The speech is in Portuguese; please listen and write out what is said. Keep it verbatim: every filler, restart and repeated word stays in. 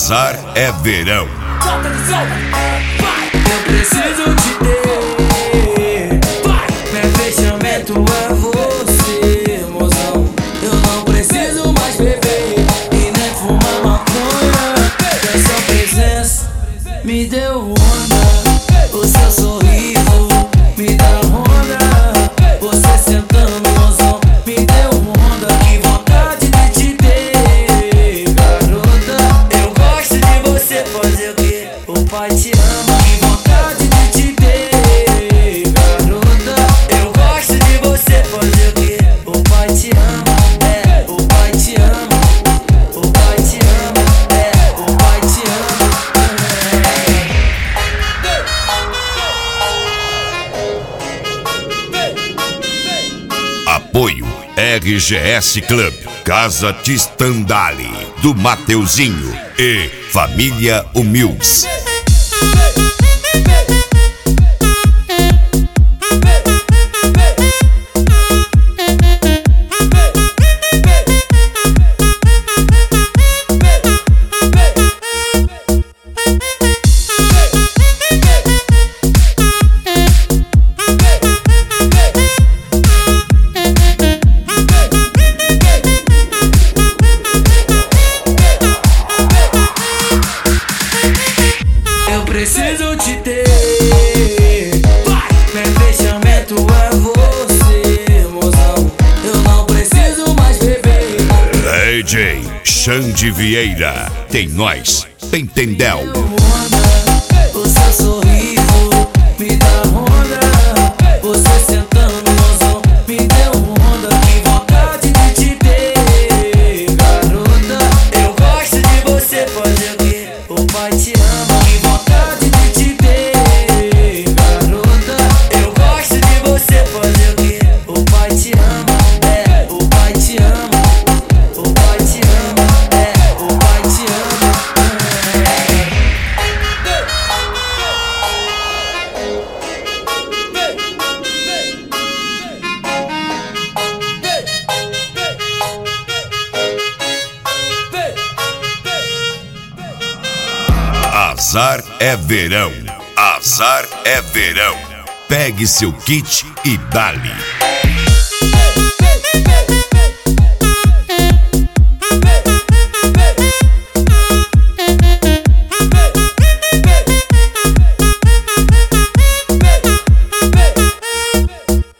Azar é verão. Eu preciso te ter. Meu fechamento é você, mozão. Eu não preciso mais beber e nem fumar maconha. Essa presença me deu onda. O seu sorriso me dá onda. Você sentando, mozão, me deu onda. Que vontade de te ter, garota. Eu gosto de você, fazer o quê? O pai te ama. Que vontade de te ter, garota. Eu gosto de você, fazer o quê? O pai te ama, é, o pai te ama. O pai te ama, é, o pai te ama. Apoio R G S Club, Casa Tistandali, do Mateuzinho e Família Humils. Preciso te ter. Meu fechamento é você, mozão. Eu não preciso mais beber. D J Xande Vieira, tem nós, tem Tendel. O seu sorriso me dá onda. Você sentando, mozão, me deu onda. Que vontade de te ter, garota. Eu gosto de você, fazer o quê? O pai te ama. Que vontade de te ter, garota. Eu gosto de você, fazer o quê? O pai te ama, é, o pai te ama. O pai te ama, é, o pai te ama. Azar é verão. Azar é verão. Pegue seu kit e dale.